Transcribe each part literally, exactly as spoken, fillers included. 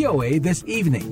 V O A This Evening.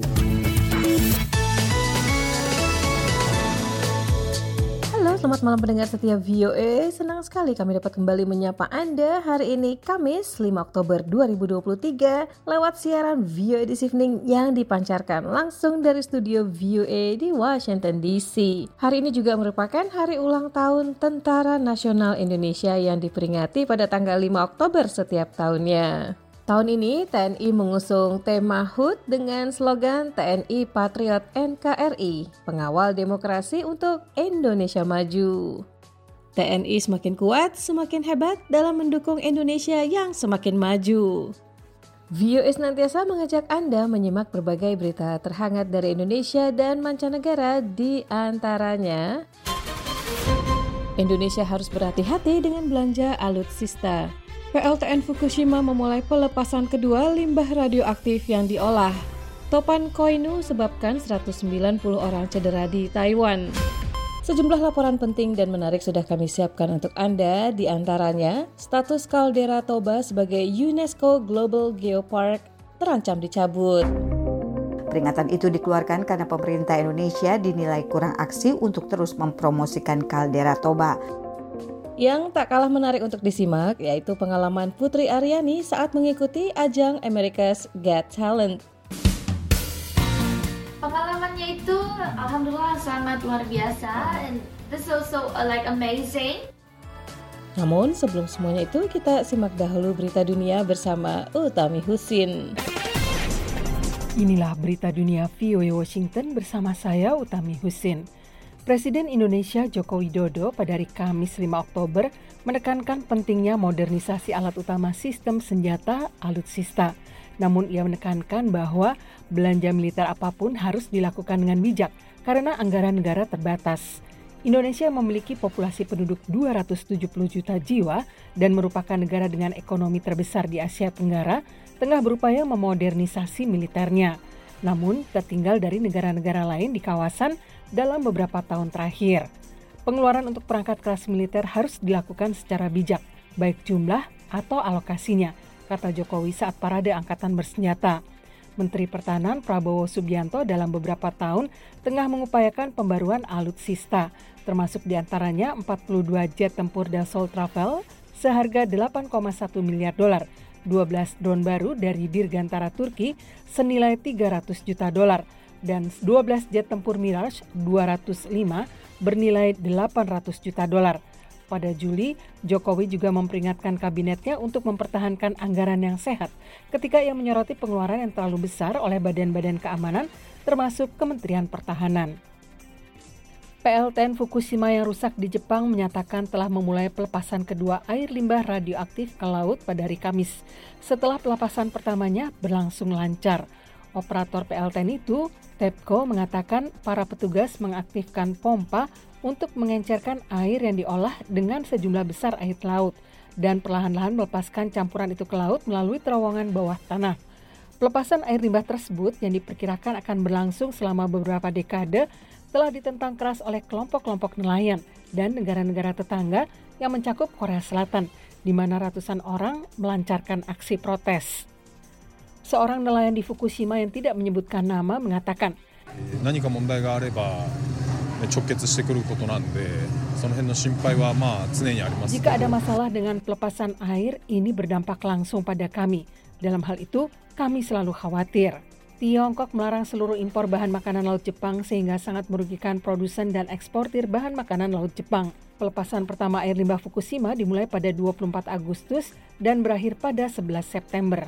Halo, selamat malam pendengar setia V O A. Senang sekali kami dapat kembali menyapa Anda hari ini Kamis lima Oktober dua ribu dua puluh tiga lewat siaran V O A This Evening yang dipancarkan langsung dari studio V O A di Washington D C. Hari ini juga merupakan hari ulang tahun Tentara Nasional Indonesia yang diperingati pada tanggal lima Oktober setiap tahunnya. Tahun ini T N I mengusung tema H U T dengan slogan T N I Patriot N K R I, pengawal demokrasi untuk Indonesia maju. T N I semakin kuat, semakin hebat dalam mendukung Indonesia yang semakin maju. V O A senantiasa mengajak Anda menyimak berbagai berita terhangat dari Indonesia dan mancanegara, di antaranya Indonesia harus berhati-hati dengan belanja alutsista. P L T N Fukushima memulai pelepasan kedua limbah radioaktif yang diolah. Topan Koinu sebabkan seratus sembilan puluh orang cedera di Taiwan. Sejumlah laporan penting dan menarik sudah kami siapkan untuk Anda, di antaranya status kaldera Toba sebagai UNESCO Global Geopark terancam dicabut. Peringatan itu dikeluarkan karena pemerintah Indonesia dinilai kurang aksi untuk terus mempromosikan kaldera Toba. Yang tak kalah menarik untuk disimak yaitu pengalaman Putri Aryani saat mengikuti ajang America's Got Talent. Pengalamannya itu alhamdulillah sangat luar biasa, and this also uh, like amazing. Namun sebelum semuanya itu kita simak dahulu berita dunia bersama Utami Husin. Inilah berita dunia V O A Washington bersama saya Utami Husin. Presiden Indonesia Joko Widodo pada hari Kamis lima Oktober menekankan pentingnya modernisasi alat utama sistem senjata alutsista. Namun ia menekankan bahwa belanja militer apapun harus dilakukan dengan bijak karena anggaran negara terbatas. Indonesia memiliki populasi penduduk dua ratus tujuh puluh juta jiwa dan merupakan negara dengan ekonomi terbesar di Asia Tenggara, tengah berupaya memodernisasi militernya. Namun tertinggal dari negara-negara lain di kawasan dalam beberapa tahun terakhir. Pengeluaran untuk perangkat keras militer harus dilakukan secara bijak, baik jumlah atau alokasinya, kata Jokowi saat parade angkatan bersenjata. Menteri Pertahanan Prabowo Subianto dalam beberapa tahun tengah mengupayakan pembaruan alutsista, termasuk diantaranya empat puluh dua jet tempur Dassault Rafale seharga delapan koma satu miliar dolar, dua belas drone baru dari Dirgantara Turki senilai tiga ratus juta dolar, dan dua belas jet tempur Mirage dua ratus lima bernilai delapan ratus juta dolar. Pada Juli, Jokowi juga memperingatkan kabinetnya untuk mempertahankan anggaran yang sehat ketika ia menyoroti pengeluaran yang terlalu besar oleh badan-badan keamanan termasuk Kementerian Pertahanan. P L T N Fukushima yang rusak di Jepang menyatakan telah memulai pelepasan kedua air limbah radioaktif ke laut pada hari Kamis. Setelah pelepasan pertamanya berlangsung lancar. Operator P L T N itu, TEPCO, mengatakan para petugas mengaktifkan pompa untuk mengencerkan air yang diolah dengan sejumlah besar air laut dan perlahan-lahan melepaskan campuran itu ke laut melalui terowongan bawah tanah. Pelepasan air limbah tersebut yang diperkirakan akan berlangsung selama beberapa dekade telah ditentang keras oleh kelompok-kelompok nelayan dan negara-negara tetangga yang mencakup Korea Selatan, di mana ratusan orang melancarkan aksi protes. Seorang nelayan di Fukushima yang tidak menyebutkan nama mengatakan, jika ada masalah dengan pelepasan air, ini berdampak langsung pada kami. Dalam hal itu, kami selalu khawatir. Tiongkok melarang seluruh impor bahan makanan laut Jepang sehingga sangat merugikan produsen dan eksportir bahan makanan laut Jepang. Pelepasan pertama air limbah Fukushima dimulai pada dua puluh empat Agustus dan berakhir pada sebelas September.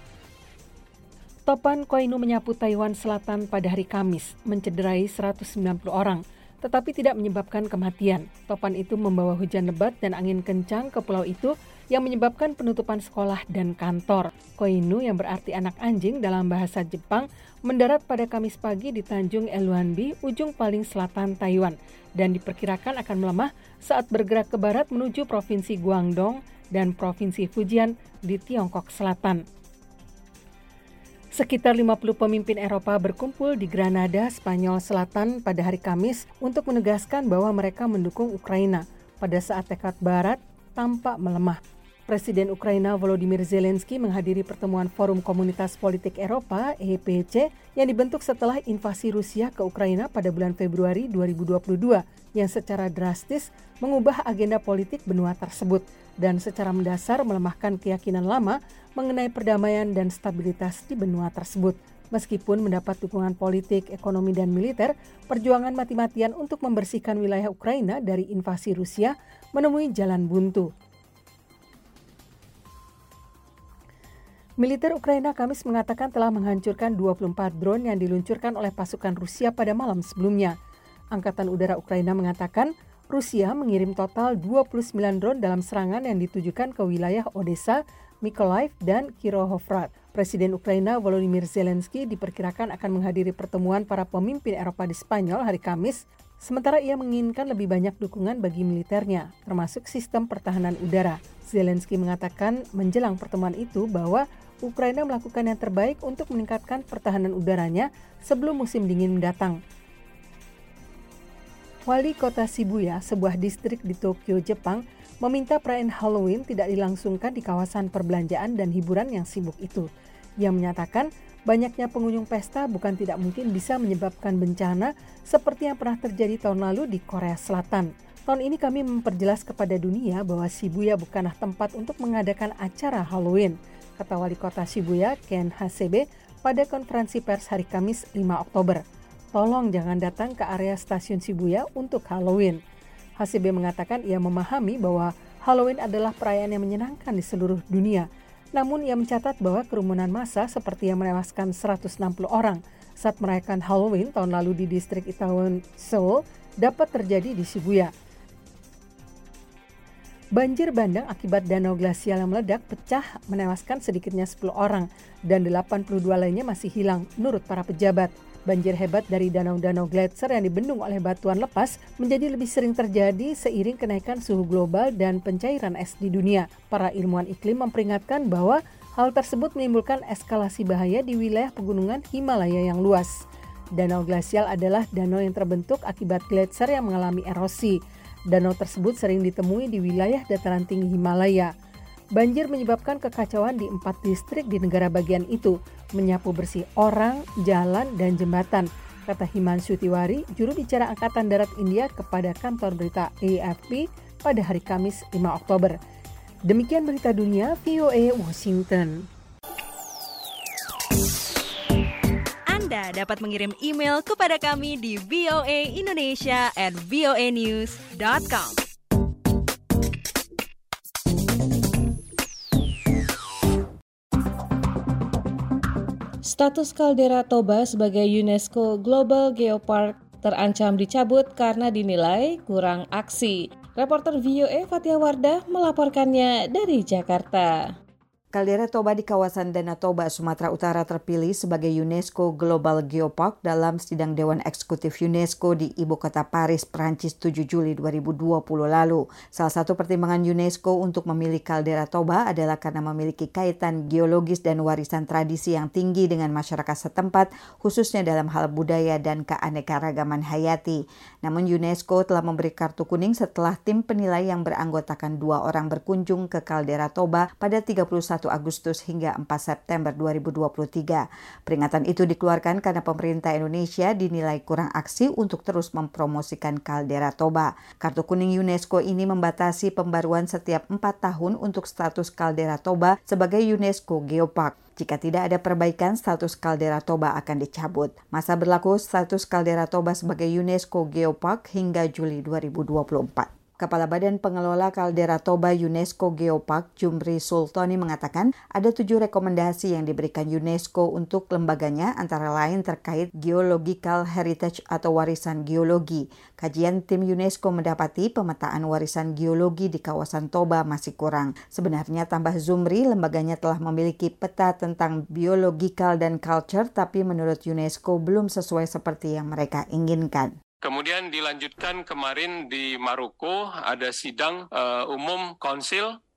Topan Koinu menyapu Taiwan Selatan pada hari Kamis, mencederai seratus sembilan puluh orang, tetapi tidak menyebabkan kematian. Topan itu membawa hujan lebat dan angin kencang ke pulau itu yang menyebabkan penutupan sekolah dan kantor. Koinu, yang berarti anak anjing dalam bahasa Jepang, mendarat pada Kamis pagi di Tanjung Eluanbi, ujung paling selatan Taiwan, dan diperkirakan akan melemah saat bergerak ke barat menuju Provinsi Guangdong dan Provinsi Fujian di Tiongkok Selatan. Sekitar lima puluh pemimpin Eropa berkumpul di Granada, Spanyol Selatan pada hari Kamis untuk menegaskan bahwa mereka mendukung Ukraina pada saat tekad Barat tampak melemah. Presiden Ukraina Volodymyr Zelensky menghadiri pertemuan Forum Komunitas Politik Eropa (E P C) yang dibentuk setelah invasi Rusia ke Ukraina pada bulan Februari dua ribu dua puluh dua yang secara drastis mengubah agenda politik benua tersebut dan secara mendasar melemahkan keyakinan lama mengenai perdamaian dan stabilitas di benua tersebut. Meskipun mendapat dukungan politik, ekonomi, dan militer, perjuangan mati-matian untuk membersihkan wilayah Ukraina dari invasi Rusia menemui jalan buntu. Militer Ukraina Kamis mengatakan telah menghancurkan dua puluh empat drone yang diluncurkan oleh pasukan Rusia pada malam sebelumnya. Angkatan Udara Ukraina mengatakan Rusia mengirim total dua puluh sembilan drone dalam serangan yang ditujukan ke wilayah Odessa, Mykolaiv, dan Kirohovrad. Presiden Ukraina Volodymyr Zelensky diperkirakan akan menghadiri pertemuan para pemimpin Eropa di Spanyol hari Kamis, sementara ia menginginkan lebih banyak dukungan bagi militernya, termasuk sistem pertahanan udara. Zelensky mengatakan menjelang pertemuan itu bahwa Ukraina melakukan yang terbaik untuk meningkatkan pertahanan udaranya sebelum musim dingin mendatang. Wali kota Shibuya, sebuah distrik di Tokyo, Jepang, meminta perayaan Halloween tidak dilangsungkan di kawasan perbelanjaan dan hiburan yang sibuk itu. Ia menyatakan banyaknya pengunjung pesta bukan tidak mungkin bisa menyebabkan bencana seperti yang pernah terjadi tahun lalu di Korea Selatan. Tahun ini kami memperjelas kepada dunia bahwa Shibuya bukanlah tempat untuk mengadakan acara Halloween, kata wali kota Shibuya, Ken Hasebe, pada konferensi pers hari Kamis lima Oktober. Tolong jangan datang ke area stasiun Shibuya untuk Halloween. Hasebe mengatakan ia memahami bahwa Halloween adalah perayaan yang menyenangkan di seluruh dunia. Namun ia mencatat bahwa kerumunan massa seperti yang menewaskan seratus enam puluh orang saat merayakan Halloween tahun lalu di distrik Itaewon, Seoul dapat terjadi di Shibuya. Banjir bandang akibat danau glasial yang meledak pecah menewaskan sedikitnya sepuluh orang dan delapan puluh dua lainnya masih hilang menurut para pejabat. Banjir hebat dari danau-danau gletser yang dibendung oleh batuan lepas menjadi lebih sering terjadi seiring kenaikan suhu global dan pencairan es di dunia. Para ilmuwan iklim memperingatkan bahwa hal tersebut menimbulkan eskalasi bahaya di wilayah pegunungan Himalaya yang luas. Danau glasial adalah danau yang terbentuk akibat gletser yang mengalami erosi. Danau tersebut sering ditemui di wilayah dataran tinggi Himalaya. Banjir menyebabkan kekacauan di empat distrik di negara bagian itu, menyapu bersih orang, jalan, dan jembatan, kata Himanshu Tiwari, juru bicara Angkatan Darat India kepada kantor berita A F P pada hari Kamis lima Oktober. Demikian berita dunia V O A Washington. Anda dapat mengirim email kepada kami di voaindonesia at voanews dot com. Status kaldera Toba sebagai UNESCO Global Geopark terancam dicabut karena dinilai kurang aksi. Reporter V O A Fatia Wardah melaporkannya dari Jakarta. Kaldera Toba di kawasan Danau Toba, Sumatera Utara terpilih sebagai UNESCO Global Geopark dalam sidang Dewan Eksekutif UNESCO di Ibu Kota Paris, Prancis tujuh Juli dua ribu dua puluh lalu. Salah satu pertimbangan UNESCO untuk memilih kaldera Toba adalah karena memiliki kaitan geologis dan warisan tradisi yang tinggi dengan masyarakat setempat, khususnya dalam hal budaya dan keanekaragaman hayati. Namun UNESCO telah memberi kartu kuning setelah tim penilai yang beranggotakan dua orang berkunjung ke kaldera Toba pada tiga puluh satu Agustus hingga empat September dua ribu dua puluh tiga. Peringatan itu dikeluarkan karena pemerintah Indonesia dinilai kurang aksi untuk terus mempromosikan kaldera Toba. Kartu kuning UNESCO ini membatasi pembaruan setiap empat tahun untuk status kaldera Toba sebagai UNESCO Geopark. Jika tidak ada perbaikan, status kaldera Toba akan dicabut. Masa berlaku status kaldera Toba sebagai UNESCO Geopark hingga Juli dua ribu dua puluh empat. Kepala Badan Pengelola Kaldera Toba UNESCO Geopark, Jumri Sultoni, mengatakan ada tujuh rekomendasi yang diberikan UNESCO untuk lembaganya, antara lain terkait geological heritage atau warisan geologi. Kajian tim UNESCO mendapati pemetaan warisan geologi di kawasan Toba masih kurang. Sebenarnya, tambah Zumri, lembaganya telah memiliki peta tentang biological dan culture, tapi menurut UNESCO belum sesuai seperti yang mereka inginkan. Kemudian dilanjutkan kemarin di Maroko ada sidang uh, umum konsil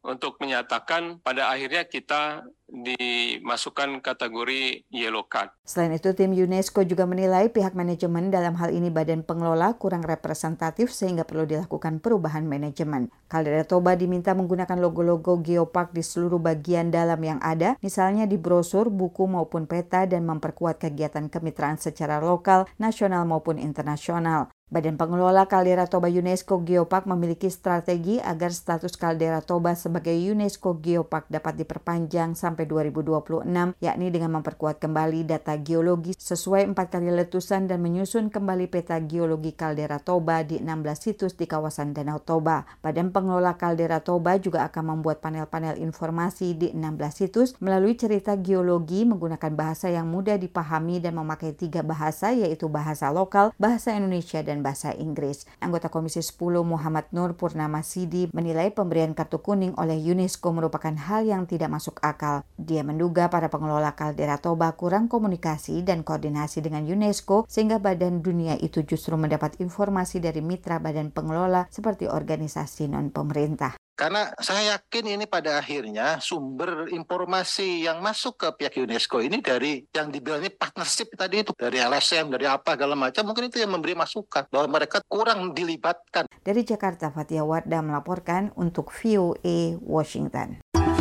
untuk menyatakan pada akhirnya kita dimasukkan kategori yellow card. Selain itu, tim UNESCO juga menilai pihak manajemen dalam hal ini badan pengelola kurang representatif sehingga perlu dilakukan perubahan manajemen. Caldera Toba diminta menggunakan logo-logo Geopark di seluruh bagian dalam yang ada, misalnya di brosur, buku maupun peta, dan memperkuat kegiatan kemitraan secara lokal, nasional maupun internasional. Badan pengelola Caldera Toba UNESCO Geopark memiliki strategi agar status Caldera Toba sebagai UNESCO Geopark dapat diperpanjang sampai dua ribu dua puluh enam, yakni dengan memperkuat kembali data geologi sesuai empat kali letusan dan menyusun kembali peta geologi Caldera Toba di enam belas situs di kawasan Danau Toba. Badan pengelola Caldera Toba juga akan membuat panel-panel informasi di enam belas situs melalui cerita geologi menggunakan bahasa yang mudah dipahami dan memakai tiga bahasa, yaitu bahasa lokal, bahasa Indonesia, dan bahasa Inggris. Anggota Komisi sepuluh Muhammad Nur Purnama Sidi menilai pemberian kartu kuning oleh UNESCO merupakan hal yang tidak masuk akal. Dia menduga para pengelola Caldera Toba kurang komunikasi dan koordinasi dengan UNESCO sehingga badan dunia itu justru mendapat informasi dari mitra badan pengelola seperti organisasi non-pemerintah. Karena saya yakin ini pada akhirnya sumber informasi yang masuk ke pihak UNESCO ini dari yang dibilang ini partnership tadi itu, dari L S M, dari apa segala macam, mungkin itu yang memberi masukan bahwa mereka kurang dilibatkan. Dari Jakarta, Fatia Wardah melaporkan untuk V O A Washington.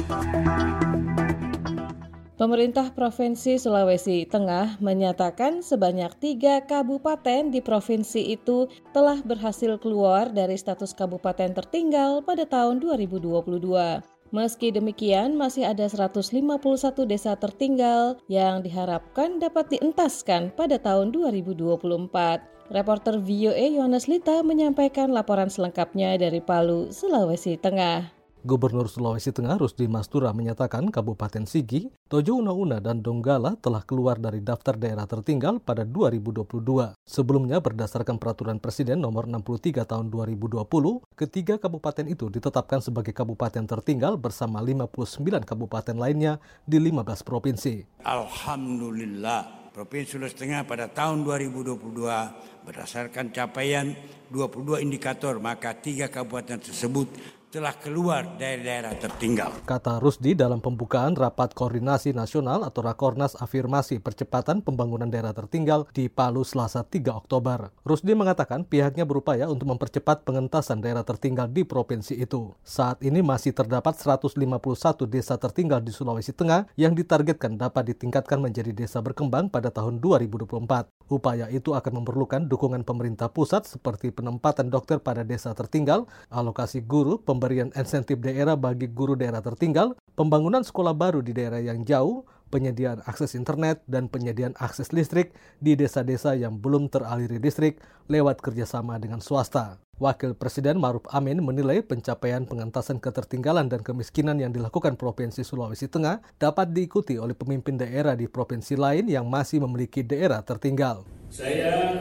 Pemerintah Provinsi Sulawesi Tengah menyatakan sebanyak tiga kabupaten di provinsi itu telah berhasil keluar dari status kabupaten tertinggal pada tahun dua ribu dua puluh dua. Meski demikian, masih ada seratus lima puluh satu desa tertinggal yang diharapkan dapat dientaskan pada tahun dua ribu dua puluh empat. Reporter V O A Yohanes Lita menyampaikan laporan selengkapnya dari Palu, Sulawesi Tengah. Gubernur Sulawesi Tengah Rusdi Mastura menyatakan Kabupaten Sigi, Tojo Una-Una, dan Donggala telah keluar dari daftar daerah tertinggal pada dua ribu dua puluh dua. Sebelumnya berdasarkan Peraturan Presiden nomor enam puluh tiga tahun dua ribu dua puluh, ketiga kabupaten itu ditetapkan sebagai kabupaten tertinggal bersama lima puluh sembilan kabupaten lainnya di lima belas provinsi. Alhamdulillah, Provinsi Sulawesi Tengah pada tahun dua ribu dua puluh dua berdasarkan capaian dua puluh dua indikator, maka tiga kabupaten tersebut telah keluar dari daerah tertinggal. Kata Rusdi dalam pembukaan Rapat Koordinasi Nasional atau Rakornas Afirmasi Percepatan Pembangunan Daerah Tertinggal di Palu Selasa tiga Oktober. Rusdi mengatakan pihaknya berupaya untuk mempercepat pengentasan daerah tertinggal di provinsi itu. Saat ini masih terdapat seratus lima puluh satu desa tertinggal di Sulawesi Tengah yang ditargetkan dapat ditingkatkan menjadi desa berkembang pada tahun dua ribu dua puluh empat. Upaya itu akan memerlukan dukungan pemerintah pusat seperti penempatan dokter pada desa tertinggal, alokasi guru, pemberian insentif daerah bagi guru daerah tertinggal, pembangunan sekolah baru di daerah yang jauh, penyediaan akses internet, dan penyediaan akses listrik di desa-desa yang belum teraliri listrik lewat kerjasama dengan swasta. Wakil Presiden Maruf Amin menilai pencapaian pengentasan ketertinggalan dan kemiskinan yang dilakukan Provinsi Sulawesi Tengah dapat diikuti oleh pemimpin daerah di provinsi lain yang masih memiliki daerah tertinggal. Saya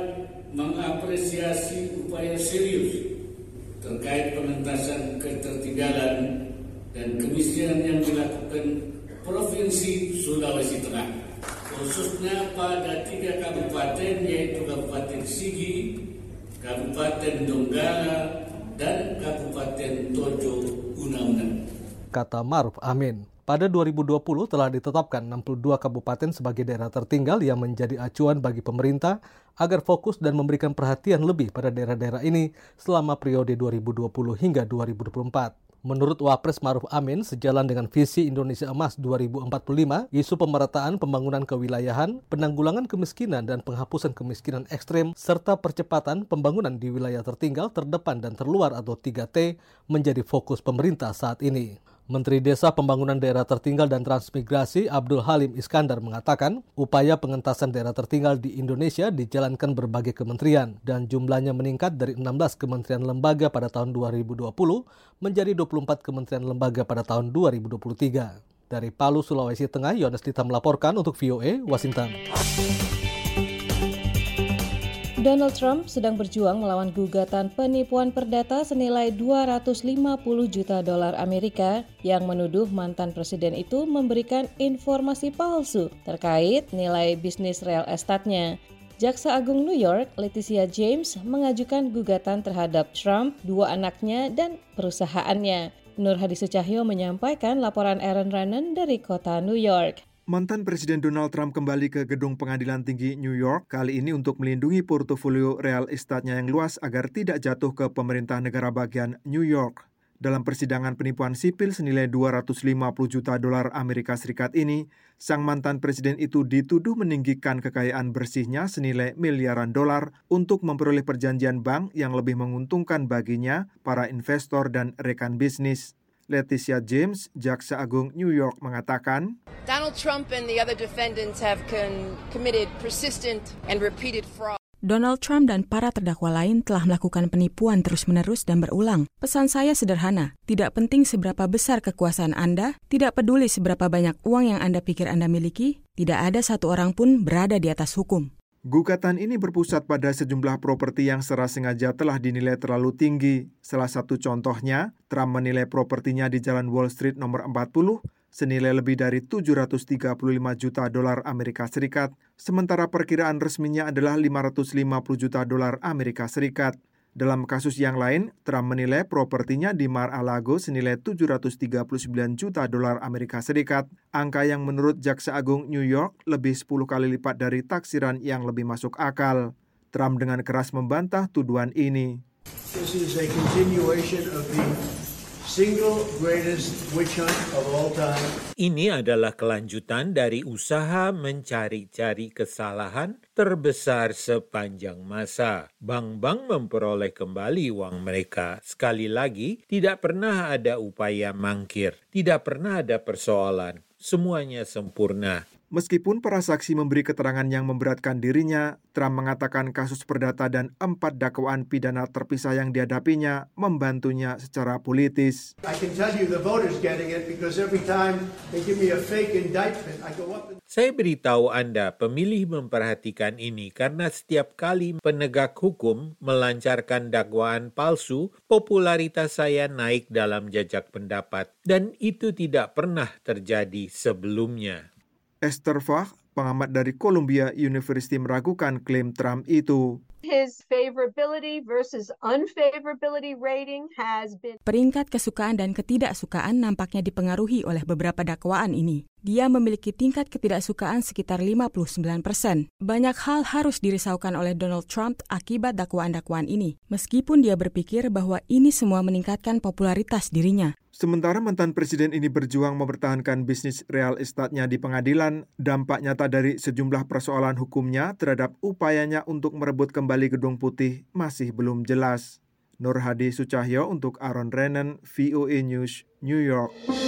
mengapresiasi upaya serius terkait pengentasan ketertinggalan dan kemiskinan yang dilakukan Provinsi Sulawesi Tengah, khususnya pada tiga kabupaten yaitu Kabupaten Sigi, Kabupaten Donggala, dan Kabupaten Tojo Una-Una. Kata Maruf Amin, pada dua ribu dua puluh telah ditetapkan enam puluh dua kabupaten sebagai daerah tertinggal yang menjadi acuan bagi pemerintah agar fokus dan memberikan perhatian lebih pada daerah-daerah ini selama periode dua ribu dua puluh hingga dua ribu dua puluh empat. Menurut Wapres Maruf Amin, sejalan dengan visi Indonesia Emas dua ribu empat puluh lima, isu pemerataan pembangunan kewilayahan, penanggulangan kemiskinan dan penghapusan kemiskinan ekstrem, serta percepatan pembangunan di wilayah tertinggal, terdepan, dan terluar atau tiga T menjadi fokus pemerintah saat ini. Menteri Desa Pembangunan Daerah Tertinggal dan Transmigrasi Abdul Halim Iskandar mengatakan upaya pengentasan daerah tertinggal di Indonesia dijalankan berbagai kementerian dan jumlahnya meningkat dari enam belas kementerian lembaga pada tahun dua ribu dua puluh menjadi dua puluh empat kementerian lembaga pada tahun dua ribu dua puluh tiga. Dari Palu, Sulawesi Tengah, Yohanes Lita melaporkan untuk V O A Washington. Donald Trump sedang berjuang melawan gugatan penipuan perdata senilai dua ratus lima puluh juta dolar Amerika yang menuduh mantan presiden itu memberikan informasi palsu terkait nilai bisnis real estate-nya. Jaksa Agung New York, Leticia James, mengajukan gugatan terhadap Trump, dua anaknya, dan perusahaannya. Nur Hadi Sucahyo menyampaikan laporan Aaron Renan dari kota New York. Mantan Presiden Donald Trump kembali ke gedung pengadilan tinggi New York kali ini untuk melindungi portofolio real estate-nya yang luas agar tidak jatuh ke pemerintah negara bagian New York. Dalam persidangan penipuan sipil senilai dua ratus lima puluh juta dolar Amerika Serikat ini, sang mantan presiden itu dituduh meninggikan kekayaan bersihnya senilai miliaran dolar untuk memperoleh perjanjian bank yang lebih menguntungkan baginya, para investor dan rekan bisnis. Leticia James, Jaksa Agung New York mengatakan, Donald Trump and the other defendants have con- committed persistent and repeated fraud. Donald Trump dan para terdakwa lain telah melakukan penipuan terus-menerus dan berulang. Pesan saya sederhana, tidak penting seberapa besar kekuasaan Anda, tidak peduli seberapa banyak uang yang Anda pikir Anda miliki, tidak ada satu orang pun berada di atas hukum. Gugatan ini berpusat pada sejumlah properti yang secara sengaja telah dinilai terlalu tinggi. Salah satu contohnya, Trump menilai propertinya di Jalan Wall Street nomor empat puluh senilai lebih dari tujuh ratus tiga puluh lima juta dolar Amerika Serikat, sementara perkiraan resminya adalah lima ratus lima puluh juta dolar Amerika Serikat. Dalam kasus yang lain, Trump menilai propertinya di Mar-a-Lago senilai tujuh ratus tiga puluh sembilan juta dolar Amerika Serikat, angka yang menurut Jaksa Agung New York lebih sepuluh kali lipat dari taksiran yang lebih masuk akal. Trump dengan keras membantah tuduhan ini. This is a continuation of the single greatest witch hunt of all time. Ini adalah kelanjutan dari usaha mencari-cari kesalahan terbesar sepanjang masa. Bank-bank memperoleh kembali uang mereka. Sekali lagi, tidak pernah ada upaya mangkir. Tidak pernah ada persoalan. Semuanya sempurna. Meskipun para saksi memberi keterangan yang memberatkan dirinya, Trump mengatakan kasus perdata dan empat dakwaan pidana terpisah yang dihadapinya membantunya secara politis. I can tell you the voters getting it because every time they give me a fake indictment, I go up and... Saya beritahu Anda, pemilih memperhatikan ini karena setiap kali penegak hukum melancarkan dakwaan palsu, popularitas saya naik dalam jajak pendapat. Dan itu tidak pernah terjadi sebelumnya. Esther Fach, pengamat dari Columbia University, meragukan klaim Trump itu. His favorability versus unfavorability rating has been... Peringkat kesukaan dan ketidaksukaan nampaknya dipengaruhi oleh beberapa dakwaan ini. Dia memiliki tingkat ketidaksukaan sekitar lima puluh sembilan persen. Banyak hal harus dirisaukan oleh Donald Trump akibat dakwaan-dakwaan ini, meskipun dia berpikir bahwa ini semua meningkatkan popularitas dirinya. Sementara mantan presiden ini berjuang mempertahankan bisnis real estate-nya di pengadilan, dampak nyata dari sejumlah persoalan hukumnya terhadap upayanya untuk merebut kembali Gedung Putih masih belum jelas. Nur Hadi Sucahyo untuk Aaron Renan, V O A News, New York.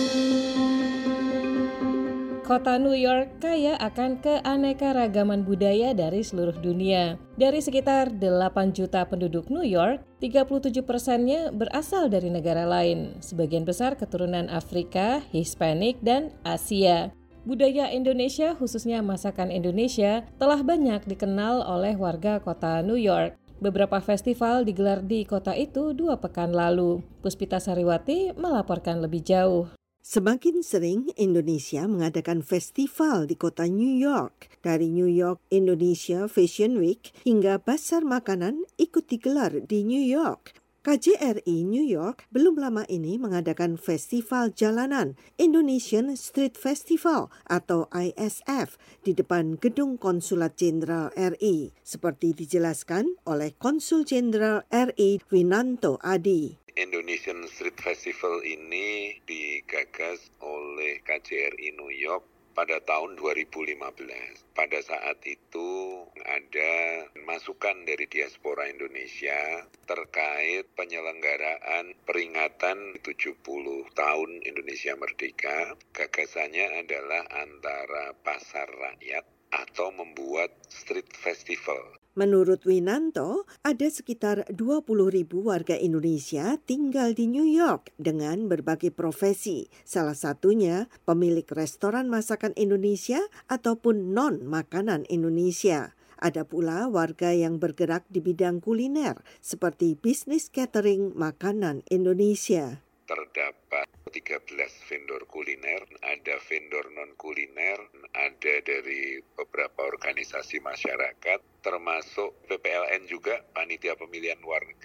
Kota New York kaya akan keanekaragaman budaya dari seluruh dunia. Dari sekitar delapan juta penduduk New York, tiga puluh tujuh persennya berasal dari negara lain. Sebagian besar keturunan Afrika, Hispanik, dan Asia. Budaya Indonesia, khususnya masakan Indonesia, telah banyak dikenal oleh warga kota New York. Beberapa festival digelar di kota itu dua pekan lalu. Puspita Sariwati melaporkan lebih jauh. Semakin sering Indonesia mengadakan festival di kota New York. Dari New York Indonesia Fashion Week hingga pasar makanan ikut digelar di New York. K J R I New York belum lama ini mengadakan festival jalanan Indonesian Street Festival atau I S F di depan Gedung Konsulat Jenderal R I, seperti dijelaskan oleh Konsul Jenderal R I Winanto Adi. Indonesian Street Festival ini digagas oleh K J R I New York pada tahun dua ribu lima belas. Pada saat itu ada masukan dari diaspora Indonesia terkait penyelenggaraan peringatan tujuh puluh tahun Indonesia Merdeka. Gagasannya adalah antara pasar rakyat atau membuat street festival. Menurut Winanto, ada sekitar dua puluh ribu warga Indonesia tinggal di New York dengan berbagai profesi. Salah satunya pemilik restoran masakan Indonesia ataupun non-makanan Indonesia. Ada pula warga yang bergerak di bidang kuliner seperti bisnis catering makanan Indonesia. Terdapat tiga belas vendor kuliner, ada vendor non-kuliner, ada dari beberapa organisasi masyarakat, termasuk P P L N juga, Panitia Pemilihan Luar Negeri,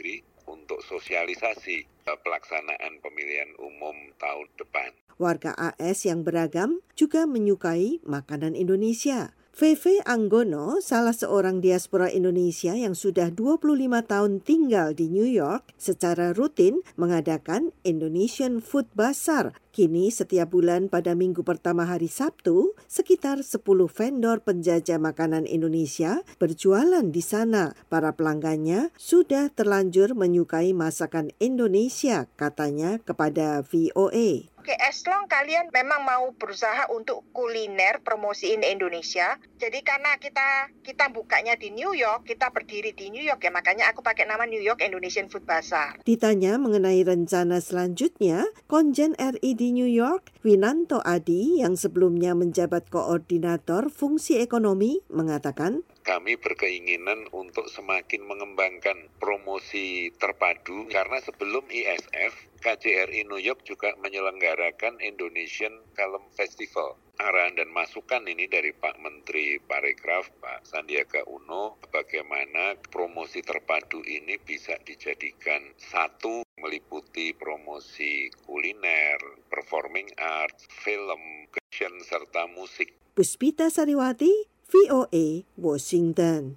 untuk sosialisasi pelaksanaan pemilihan umum tahun depan. Warga A S yang beragam juga menyukai makanan Indonesia. Feve Anggono, salah seorang diaspora Indonesia yang sudah dua puluh lima tahun tinggal di New York, secara rutin mengadakan Indonesian Food Bazaar. Kini setiap bulan pada minggu pertama hari Sabtu, sekitar sepuluh vendor penjajah makanan Indonesia berjualan di sana. Para pelanggannya sudah terlanjur menyukai masakan Indonesia, katanya kepada V O A. Oke, as long kalian memang mau berusaha untuk kuliner promosiin Indonesia. Jadi karena kita kita bukanya di New York, kita berdiri di New York ya, makanya aku pakai nama New York Indonesian Food Bazaar. Ditanya mengenai rencana selanjutnya, Konjen R I di New York, Winanto Adi yang sebelumnya menjabat koordinator fungsi ekonomi mengatakan, kami berkeinginan untuk semakin mengembangkan promosi terpadu karena sebelum I S F, K J R I New York juga menyelenggarakan Indonesian Film Festival. Arahan dan masukan ini dari Pak Menteri Parekraf, Pak Sandiaga Uno, bagaimana promosi terpadu ini bisa dijadikan satu, meliputi promosi kuliner, performing arts, film, fashion, serta musik. Puspita Sariwati, V O A, Washington.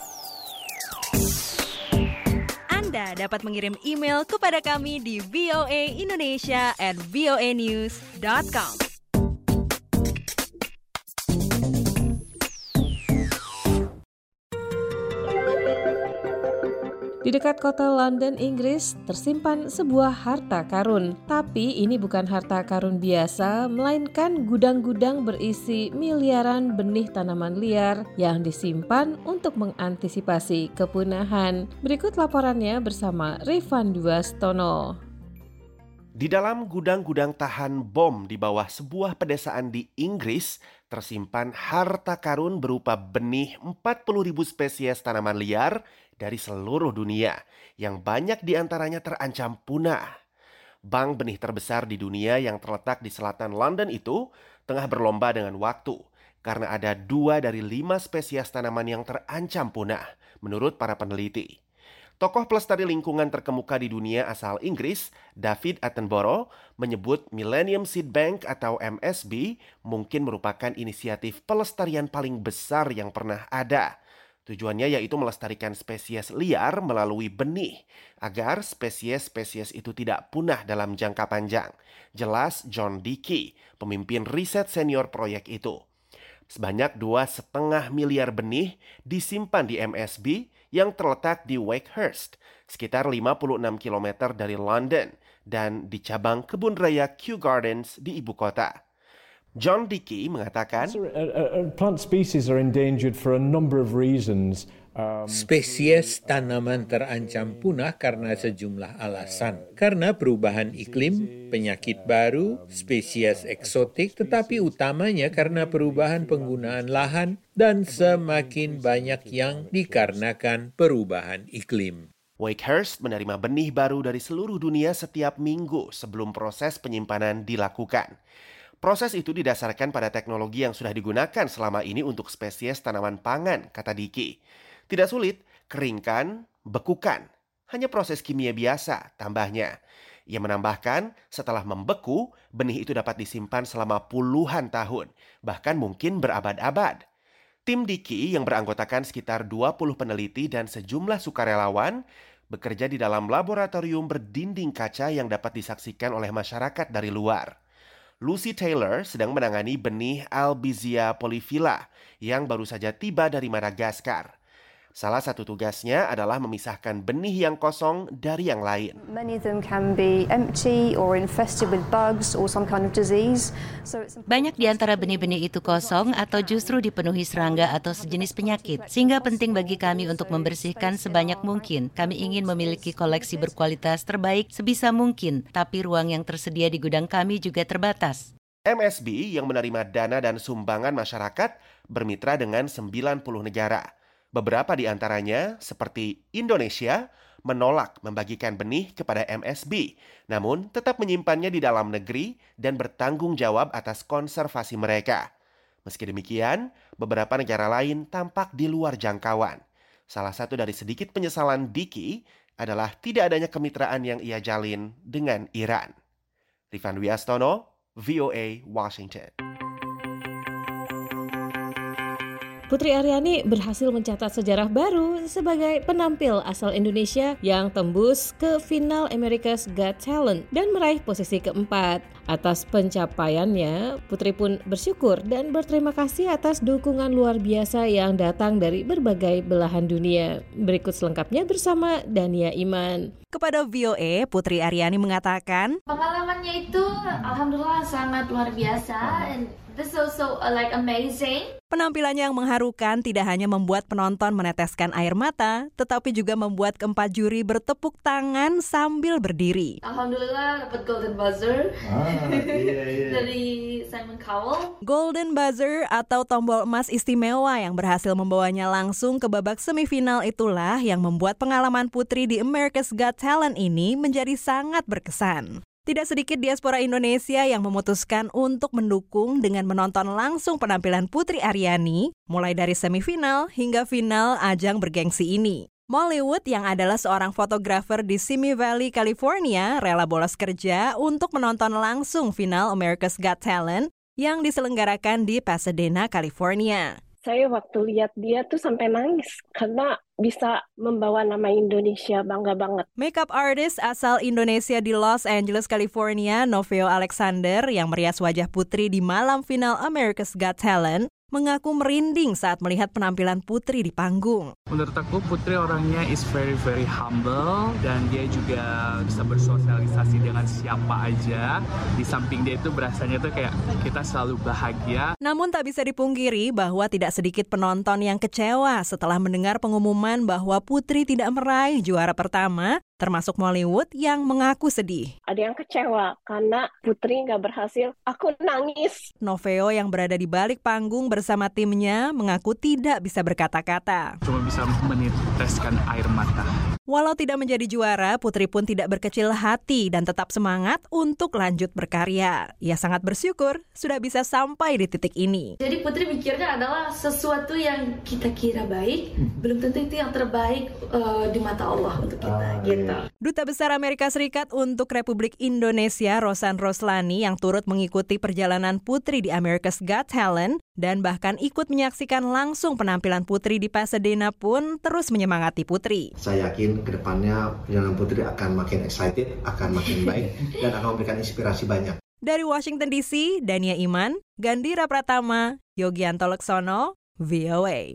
Anda dapat mengirim email kepada kami di voaindonesia at voanews dot com. Di dekat kota London, Inggris, tersimpan sebuah harta karun. Tapi ini bukan harta karun biasa, melainkan gudang-gudang berisi miliaran benih tanaman liar yang disimpan untuk mengantisipasi kepunahan. Berikut laporannya bersama Rifan Dwastono. Di dalam gudang-gudang tahan bom di bawah sebuah pedesaan di Inggris, tersimpan harta karun berupa benih empat puluh ribu spesies tanaman liar dari seluruh dunia, yang banyak diantaranya terancam punah. Bank benih terbesar di dunia yang terletak di selatan London itu tengah berlomba dengan waktu, karena ada dua dari lima spesies tanaman yang terancam punah, menurut para peneliti. Tokoh pelestari lingkungan terkemuka di dunia asal Inggris, David Attenborough, menyebut Millennium Seed Bank atau M S B mungkin merupakan inisiatif pelestarian paling besar yang pernah ada. Tujuannya yaitu melestarikan spesies liar melalui benih, agar spesies-spesies itu tidak punah dalam jangka panjang. Jelas John Dickey, pemimpin riset senior proyek itu. Sebanyak dua setengah miliar benih disimpan di M S B yang terletak di Wakehurst, sekitar lima puluh enam kilometer dari London, dan di cabang kebun raya Kew Gardens di ibu kota. John Dickey mengatakan, plant species are endangered for a number of reasons. Spesies tanaman terancam punah karena sejumlah alasan. Karena perubahan iklim, penyakit baru, spesies eksotik, tetapi utamanya karena perubahan penggunaan lahan dan semakin banyak yang dikarenakan perubahan iklim. Wakehurst menerima benih baru dari seluruh dunia setiap minggu sebelum proses penyimpanan dilakukan. Proses itu didasarkan pada teknologi yang sudah digunakan selama ini untuk spesies tanaman pangan, kata Dickey. Tidak sulit, keringkan, bekukan. Hanya proses kimia biasa, tambahnya. Ia menambahkan, setelah membeku, benih itu dapat disimpan selama puluhan tahun, bahkan mungkin berabad-abad. Tim Dickey yang beranggotakan sekitar dua puluh peneliti dan sejumlah sukarelawan bekerja di dalam laboratorium berdinding kaca yang dapat disaksikan oleh masyarakat dari luar. Lucy Taylor sedang menangani benih Albizia polyphylla yang baru saja tiba dari Madagaskar. Salah satu tugasnya adalah memisahkan benih yang kosong dari yang lain. Many of them can be empty or infested with bugs or some kind of disease. So it's... Banyak di antara benih-benih itu kosong atau justru dipenuhi serangga atau sejenis penyakit. Sehingga penting bagi kami untuk membersihkan sebanyak mungkin. Kami ingin memiliki koleksi berkualitas terbaik sebisa mungkin, tapi ruang yang tersedia di gudang kami juga terbatas. M S B yang menerima dana dan sumbangan masyarakat bermitra dengan sembilan puluh negara. Beberapa di antaranya, seperti Indonesia, menolak membagikan benih kepada M S B, namun tetap menyimpannya di dalam negeri dan bertanggung jawab atas konservasi mereka. Meski demikian, beberapa negara lain tampak di luar jangkauan. Salah satu dari sedikit penyesalan Dickey adalah tidak adanya kemitraan yang ia jalin dengan Iran. Rifan Dwi Astono, V O A, Washington. Putri Aryani berhasil mencatat sejarah baru sebagai penampil asal Indonesia yang tembus ke final America's Got Talent dan meraih posisi keempat. Atas pencapaiannya, Putri pun bersyukur dan berterima kasih atas dukungan luar biasa yang datang dari berbagai belahan dunia. Berikut selengkapnya bersama Dania Iman. Kepada V O A, Putri Aryani mengatakan, pengalamannya itu alhamdulillah sangat luar biasa, and this is also uh, like amazing. Penampilannya yang mengharukan tidak hanya membuat penonton meneteskan air mata, tetapi juga membuat keempat juri bertepuk tangan sambil berdiri. Alhamdulillah dapat golden buzzer ah, iya, iya. dari Simon Cowell. Golden buzzer atau tombol emas istimewa yang berhasil membawanya langsung ke babak semifinal itulah yang membuat pengalaman Putri di America's Got Talent ini menjadi sangat berkesan. Tidak sedikit diaspora Indonesia yang memutuskan untuk mendukung dengan menonton langsung penampilan Putri Aryani, mulai dari semifinal hingga final ajang bergengsi ini. Molly Wood yang adalah seorang fotografer di Simi Valley, California, rela bolos kerja untuk menonton langsung final America's Got Talent yang diselenggarakan di Pasadena, California. Saya waktu lihat dia tuh sampai nangis karena bisa membawa nama Indonesia, bangga banget. Makeup artist asal Indonesia di Los Angeles, California, Novio Alexander yang merias wajah Putri di malam final America's Got Talent mengaku merinding saat melihat penampilan Putri di panggung. Menurut aku Putri orangnya is very very humble dan dia juga bisa bersosialisasi dengan siapa aja. Di samping dia itu berasanya tuh kayak kita selalu bahagia. Namun tak bisa dipungkiri bahwa tidak sedikit penonton yang kecewa setelah mendengar pengumuman bahwa Putri tidak meraih juara pertama, termasuk Molly Wood yang mengaku sedih. Ada yang kecewa karena Putri nggak berhasil. Aku nangis. Novio yang berada di balik panggung bersama timnya mengaku tidak bisa berkata-kata. Cuma bisa meneteskan air mata. Walau tidak menjadi juara, Putri pun tidak berkecil hati dan tetap semangat untuk lanjut berkarya. Ia sangat bersyukur sudah bisa sampai di titik ini. Jadi Putri mikirnya adalah sesuatu yang kita kira baik, belum tentu itu yang terbaik uh, di mata Allah untuk kita. Ah, gitu. Duta Besar Amerika Serikat untuk Republik Indonesia, Rosan Roslani, yang turut mengikuti perjalanan Putri di America's Got Talent dan bahkan ikut menyaksikan langsung penampilan Putri di Pasadena pun terus menyemangati Putri. Saya yakin kedepannya perjalanan Putri akan makin excited, akan makin baik, dan akan memberikan inspirasi banyak. Dari Washington D C, Dania Iman, Gandhira Pratama, Yogianto Leksono, V O A.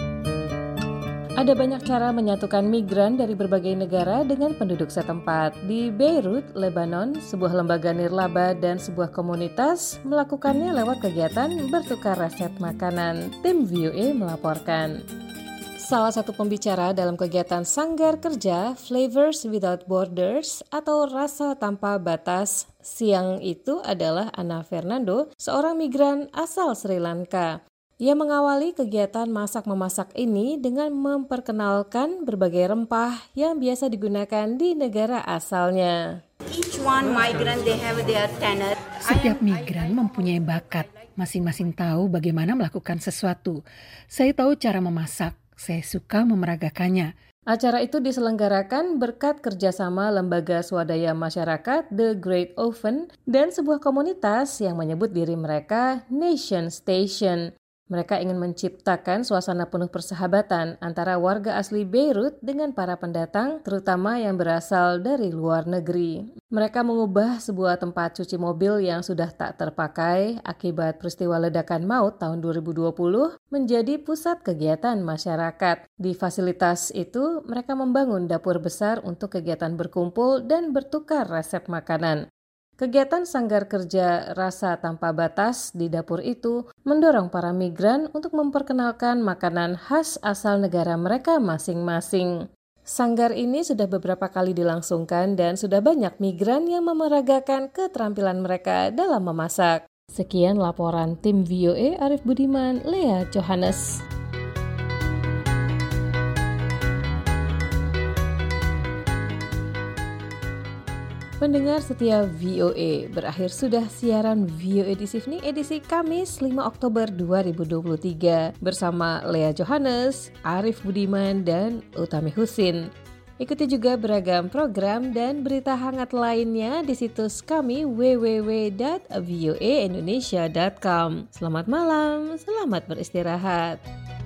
Ada banyak cara menyatukan migran dari berbagai negara dengan penduduk setempat. Di Beirut, Lebanon, sebuah lembaga nirlaba dan sebuah komunitas melakukannya lewat kegiatan bertukar resep makanan. Tim V O A melaporkan. Salah satu pembicara dalam kegiatan Sanggar Kerja Flavors Without Borders atau Rasa Tanpa Batas siang itu adalah Anna Fernando, seorang migran asal Sri Lanka. Ia mengawali kegiatan masak-memasak ini dengan memperkenalkan berbagai rempah yang biasa digunakan di negara asalnya. Each one migrant they have their talent. Setiap migran mempunyai bakat, masing-masing tahu bagaimana melakukan sesuatu. Saya tahu cara memasak, saya suka memeragakannya. Acara itu diselenggarakan berkat kerjasama lembaga swadaya masyarakat The Great Oven dan sebuah komunitas yang menyebut diri mereka Nation Station. Mereka ingin menciptakan suasana penuh persahabatan antara warga asli Beirut dengan para pendatang, terutama yang berasal dari luar negeri. Mereka mengubah sebuah tempat cuci mobil yang sudah tak terpakai akibat peristiwa ledakan maut tahun dua ribu dua puluh menjadi pusat kegiatan masyarakat. Di fasilitas itu, mereka membangun dapur besar untuk kegiatan berkumpul dan bertukar resep makanan. Kegiatan Sanggar Kerja Rasa Tanpa Batas di dapur itu mendorong para migran untuk memperkenalkan makanan khas asal negara mereka masing-masing. Sanggar ini sudah beberapa kali dilangsungkan dan sudah banyak migran yang memeragakan keterampilan mereka dalam memasak. Sekian laporan tim V O A Arif Budiman, Lea Johannes. Pendengar setia V O A, berakhir sudah siaran V O A di Sydney edisi Kamis lima Oktober dua ribu dua puluh tiga bersama Lea Johannes, Arif Budiman, dan Utami Husin. Ikuti juga beragam program dan berita hangat lainnya di situs kami w w w dot v o a indonesia dot com. Selamat malam, selamat beristirahat.